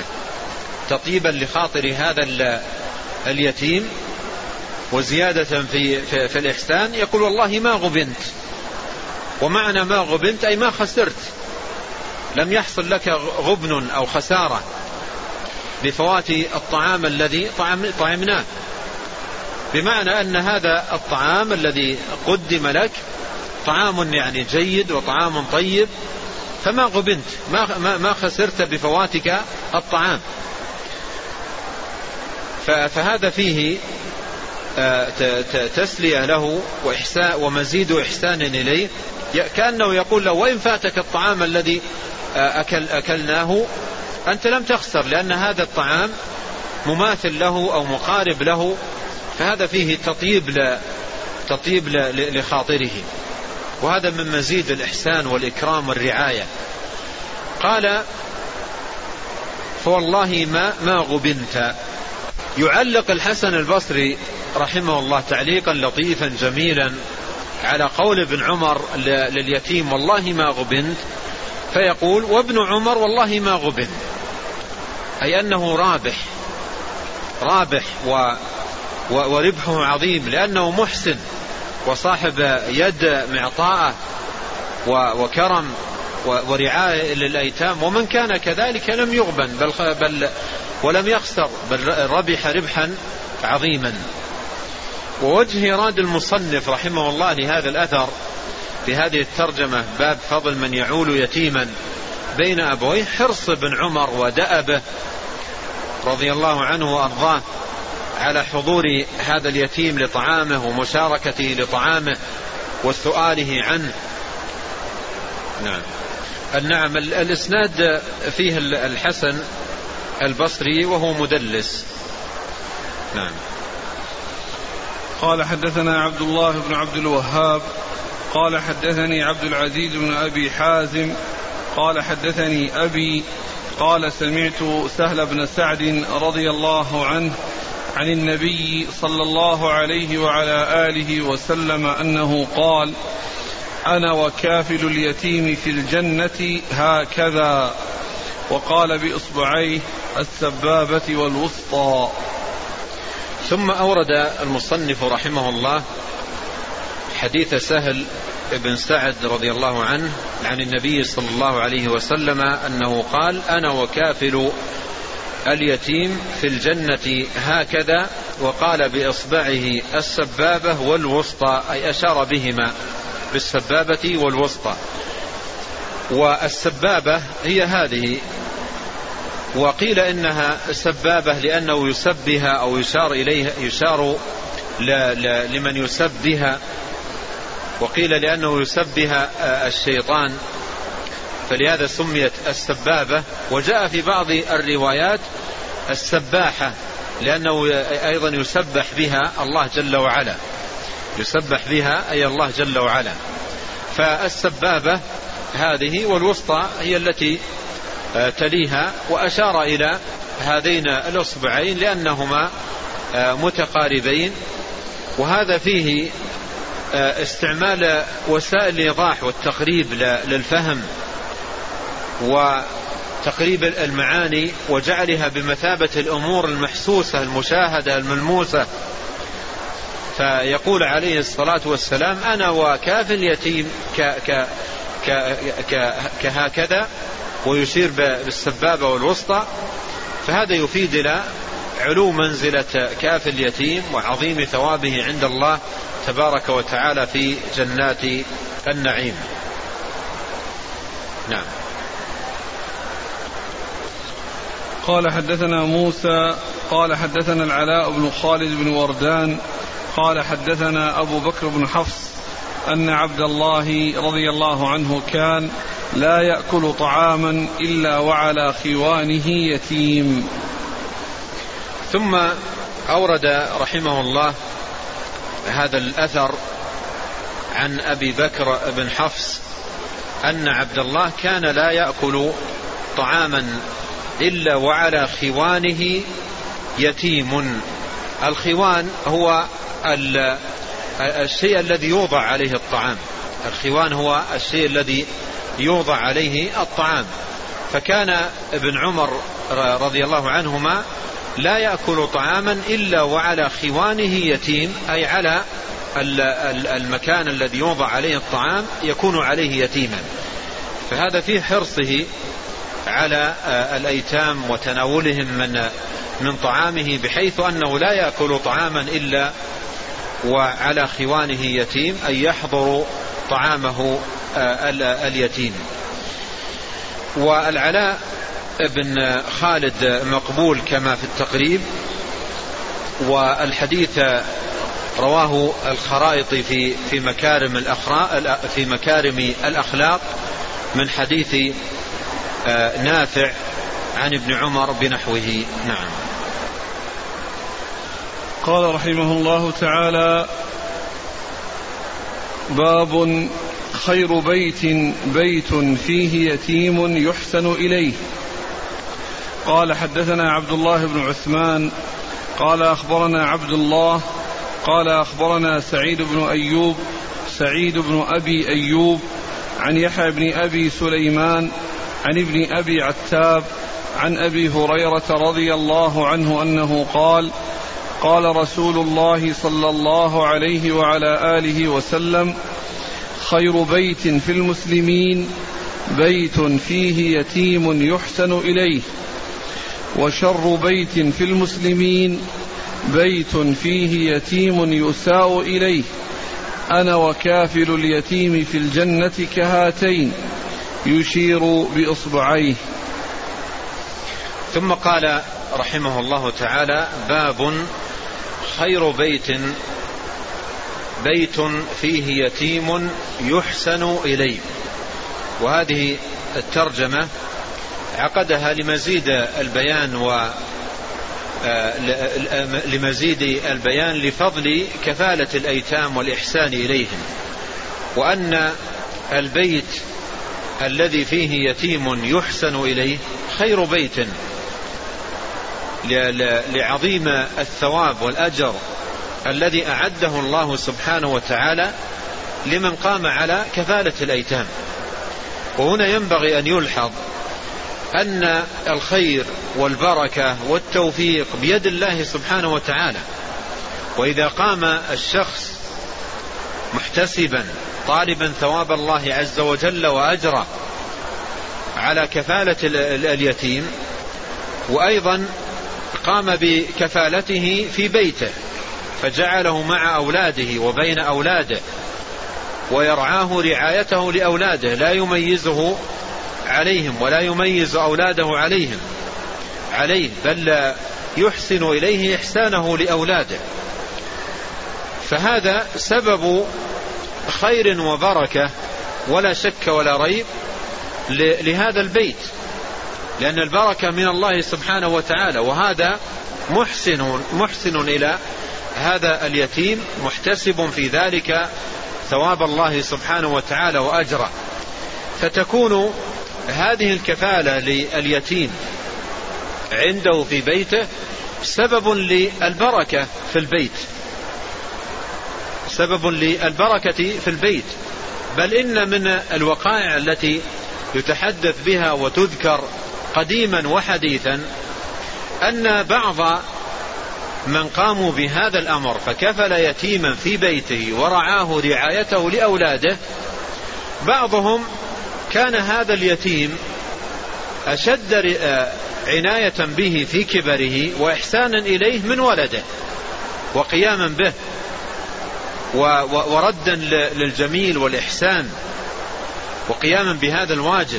لخاطر هذا اليتيم، وزيادة في الإحسان. يقول: والله ما غبنت. ومعنى ما غبنت أي ما خسرت، لم يحصل لك غبن أو خسارة بفوات الطعام الذي طعمناه، بمعنى أن هذا الطعام الذي قدم لك طعام يعني جيد وطعام طيب، فما غبنت، ما خسرت بفواتك الطعام. فهذا فيه تسلية له ومزيد إحسان إليه، كأنه يقول له: وإن فاتك الطعام الذي أكلناه أنت لم تخسر، لأن هذا الطعام مماثل له أو مقارب له. فهذا فيه تطيب لخاطره، وهذا من مزيد الإحسان والإكرام والرعاية. قال: فوالله ما غبنت. يعلق الحسن البصري رحمه الله تعليقا لطيفا جميلا على قول ابن عمر لليتيم: والله ما غبنت، فيقول: وابن عمر والله ما غبن، أي أنه رابح وربحه عظيم، لأنه محسن وصاحب يد معطاءة وكرم ورعاية للأيتام، ومن كان كذلك لم يغبن بل ولم يخسر، بل ربح ربحا عظيما. ووجه إيراد المصنف رحمه الله لهذا الأثر في هذه الترجمة باب فضل من يعول يتيما بين أبويه حرص ابن عمر ودأبه رضي الله عنه وأرضاه على حضور هذا اليتيم لطعامه ومشاركته لطعامه وسؤاله عنه. نعم. الإسناد فيه الحسن البصري وهو مدلس. نعم. قال: حدثنا عبد الله بن عبد الوهاب قال حدثني عبد العزيز بن أبي حازم قال حدثني أبي قال: سمعت سهل بن سعد رضي الله عنه عن النبي صلى الله عليه وعلى آله وسلم أنه قال: أنا وكافل اليتيم في الجنة هكذا، وقال بإصبعيه السبابة والوسطى. ثم أورد المصنف رحمه الله حديث سهل بن سعد رضي الله عنه عن النبي صلى الله عليه وسلم أنه قال: أنا وكافل اليتيم في الجنة هكذا، وقال بإصبعه السبابة والوسطى، أي أشار بهما بالسبابة والوسطى. والسبابة هي هذه، وقيل إنها سبابة لأنه يسبها أو يشار إليها، يشار لمن يسبها، وقيل لأنه يسبها الشيطان، فلهذا سميت السبابة. وجاء في بعض الروايات السباحة لأنه أيضا يسبح بها الله جل وعلا، يسبح بها أي الله جل وعلا. فالسبابة هذه، والوسطى هي التي تليها، وأشار إلى هذين الأصبعين لأنهما متقاربين. وهذا فيه استعمال وسائل الإيضاح والتقريب للفهم وتقريب المعاني، وجعلها بمثابة الأمور المحسوسة المشاهدة الملموسة. فيقول عليه الصلاة والسلام: أنا وكافل اليتيم كهكذا، ويشير بالسبابة والوسطى. فهذا يفيد إلى علو منزلة كافل اليتيم وعظيم ثوابه عند الله تبارك وتعالى في جنات النعيم. نعم. قال حدثنا موسى قال حدثنا العلاء بن خالد بن وردان قال حدثنا أبو بكر بن حفص أن عبد الله رضي الله عنه كان لا يأكل طعاما إلا وعلى خوانه يتيم. ثم أورد رحمه الله هذا الأثر عن أبي بكر بن حفص أن عبد الله كان لا يأكل طعاما إلا وعلى خوانه يتيم. الخوان هو الشيء الذي يوضع عليه الطعام، الخوان هو الشيء الذي يوضع عليه الطعام. فكان ابن عمر رضي الله عنهما لا يأكل طعاما إلا وعلى خوانه يتيم، أي على المكان الذي يوضع عليه الطعام يكون عليه يتيما. فهذا فيه حرصه على الأيتام وتناولهم من طعامه، بحيث أنه لا يأكل طعاما إلا وعلى خوانه يتيم، أي يحضر طعامه اليتيم. والعلاء بن خالد مقبول كما في التقريب، والحديث رواه الخرائطي في مكارم الأخلاق من حديث نافع عن ابن عمر بنحوه. نعم. قال رحمه الله تعالى: باب خير بيت فيه يتيم يحسن إليه. قال حدثنا عبد الله بن عثمان قال أخبرنا عبد الله قال أخبرنا سعيد بن أبي أيوب عن يحيى بن أبي سليمان عن ابن أبي عتاب عن أبي هريرة رضي الله عنه أنه قال: قال رسول الله صلى الله عليه وعلى آله وسلم: خير بيت في المسلمين بيت فيه يتيم يحسن إليه، وشر بيت في المسلمين بيت فيه يتيم يساء إليه، أنا وكافل اليتيم في الجنة كهاتين، يشير بإصبعيه. ثم قال رحمه الله تعالى: باب خير بيت فيه يتيم يحسن إليه. وهذه الترجمة عقدها لمزيد البيان لفضل كفالة الأيتام والإحسان إليهم، وأن البيت الذي فيه يتيم يحسن إليه خير بيت لعظيم الثواب والأجر الذي أعده الله سبحانه وتعالى لمن قام على كفالة الأيتام. وهنا ينبغي أن يلحظ أن الخير والبركة والتوفيق بيد الله سبحانه وتعالى، وإذا قام الشخص محتسبا طالبا ثواب الله عز وجل وأجره على كفالة اليتيم، وأيضا قام بكفالته في بيته فجعله مع أولاده وبين أولاده، ويرعاه رعايته لأولاده، لا يميزه عليهم ولا يميز أولاده عليه، بل يحسن إليه إحسانه لأولاده. فهذا سبب خير وبركة ولا شك ولا ريب لهذا البيت، لأن البركة من الله سبحانه وتعالى، وهذا محسن إلى هذا اليتيم، محتسب في ذلك ثواب الله سبحانه وتعالى وأجره. فتكون هذه الكفالة لليتيم عنده في بيته سبب للبركة في البيت، بل إن من الوقائع التي يتحدث بها وتذكر قديما وحديثا أن بعض من قاموا بهذا الأمر فكفل يتيما في بيته ورعاه رعايته لأولاده، بعضهم كان هذا اليتيم أشد عناية به في كبره وإحسانا إليه من ولده، وقياما به وردا للجميل والإحسان وقياما بهذا الواجب.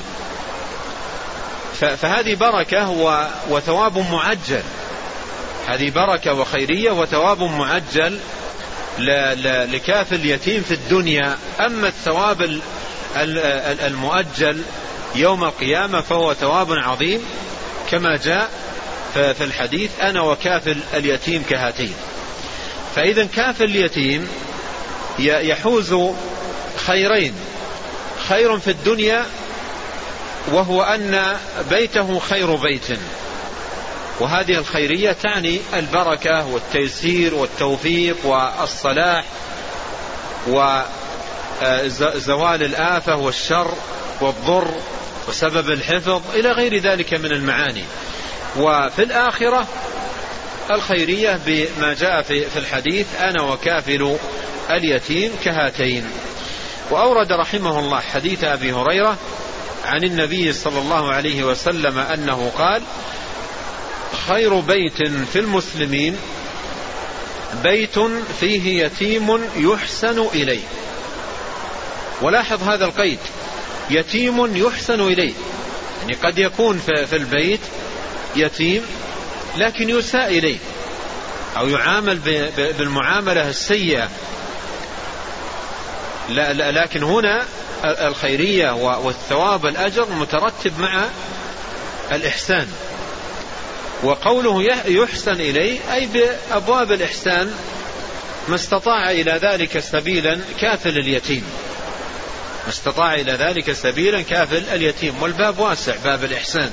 فهذه بركة وثواب معجل، هذه بركة وخيرية وثواب معجل لكافل اليتيم في الدنيا. أما الثواب المؤجل يوم القيامة فهو ثواب عظيم، كما جاء في الحديث: أنا وكافل اليتيم كهاتين. فإذا كافل اليتيم يحوز خيرين: خير في الدنيا وهو أن بيته خير بيت، وهذه الخيرية تعني البركة والتيسير والتوفيق والصلاح وزوال الآفة والشر والضر وسبب الحفظ إلى غير ذلك من المعاني. وفي الآخرة الخيرية بما جاء في الحديث: أنا وكافل اليتيم كهاتين. وأورد رحمه الله حديث أبي هريرة عن النبي صلى الله عليه وسلم أنه قال: خير بيت في المسلمين بيت فيه يتيم يحسن إليه. ولاحظ هذا القيد: يتيم يحسن إليه، يعني قد يكون في البيت يتيم لكن يساء إليه أو يعامل بالمعاملة السيئة، لكن هنا الخيرية والثواب الأجر مترتب مع الإحسان. وقوله يحسن إليه أي بأبواب الإحسان ما استطاع إلى ذلك سبيلا كافل اليتيم، ما استطاع إلى ذلك سبيلا كافل اليتيم، والباب واسع، باب الإحسان.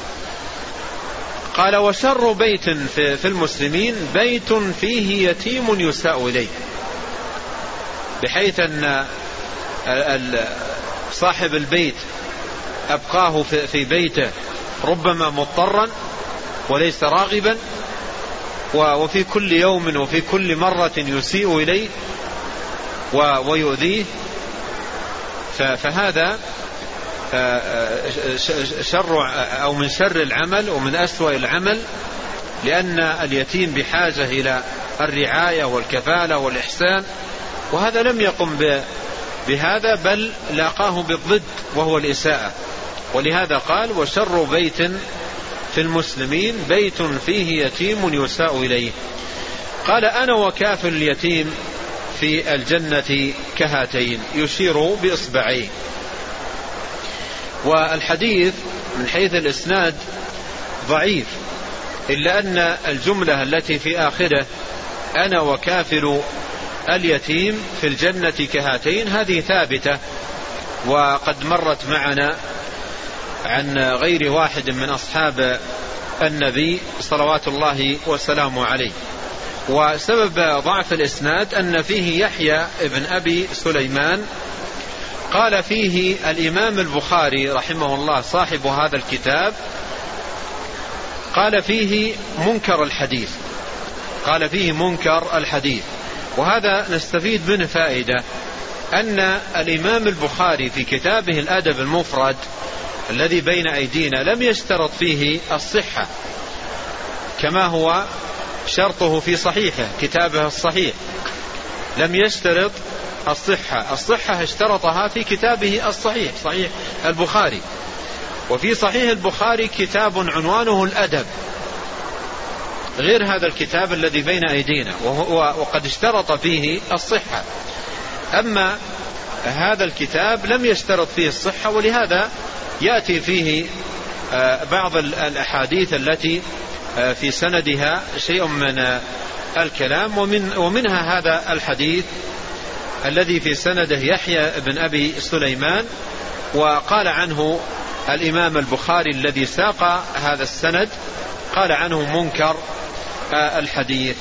قال: وشر بيت في المسلمين بيت فيه يتيم يساء إليه، بحيث أن صاحب البيت أبقاه في بيته ربما مضطرا وليس راغبا، وفي كل يوم وفي كل مرة يسيء إليه ويؤذيه، فهذا شر أو من شر العمل ومن أسوأ العمل، لأن اليتيم بحاجة إلى الرعاية والكفالة والإحسان، وهذا لم يقم بهذا بل لاقاه بالضد وهو الإساءة. ولهذا قال: وشر بيت في المسلمين بيت فيه يتيم يساء إليه. قال: أنا وكافل اليتيم في الجنة كهاتين، يشير بإصبعيه. والحديث من حيث الإسناد ضعيف، إلا أن الجملة التي في آخره: أنا وكافل اليتيم في الجنة كهاتين، هذه ثابتة وقد مرت معنا عن غير واحد من أصحاب النبي صلوات الله وسلامه عليه. وسبب ضعف الإسناد أن فيه يحيى ابن أبي سليمان قال فيه الإمام البخاري رحمه الله صاحب هذا الكتاب، قال فيه منكر الحديث، قال فيه منكر الحديث. وهذا نستفيد منه فائدة، أن الإمام البخاري في كتابه الأدب المفرد الذي بين أيدينا لم يشترط فيه الصحة كما هو شرطه في صحيحه، كتابه الصحيح، لم يشترط الصحة اشترطها في كتابه الصحيح، صحيح البخاري. وفي صحيح البخاري كتاب عنوانه الأدب، غير هذا الكتاب الذي بين أيدينا، وقد اشترط فيه الصحة. أما هذا الكتاب لم يشترط فيه الصحة، ولهذا يأتي فيه بعض الأحاديث التي في سندها شيء من الكلام، ومنها هذا الحديث الذي في سنده يحيى بن أبي سليمان، وقال عنه الإمام البخاري الذي ساق هذا السند قال عنه منكر الحديث.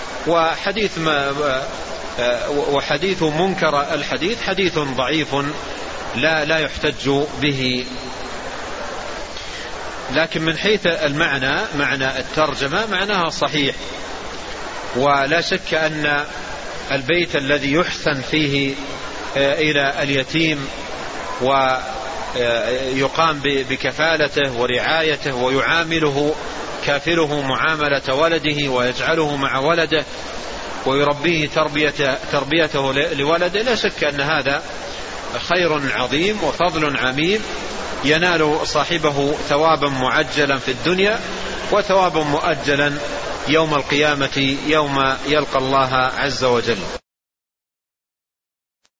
وحديث منكر الحديث حديث ضعيف لا يحتج به. لكن من حيث المعنى، معنى الترجمة معناها صحيح، ولا شك أن البيت الذي يحسن فيه إلى اليتيم ويقام بكفالته ورعايته ويعامله كافله معاملة ولده ويجعله مع ولده ويربيه تربيته لولده، لا شك أن هذا خير عظيم وفضل عميم ينال صاحبه ثوابا معجلا في الدنيا وثوابا مؤجلا يوم القيامة يوم يلقى الله عز وجل.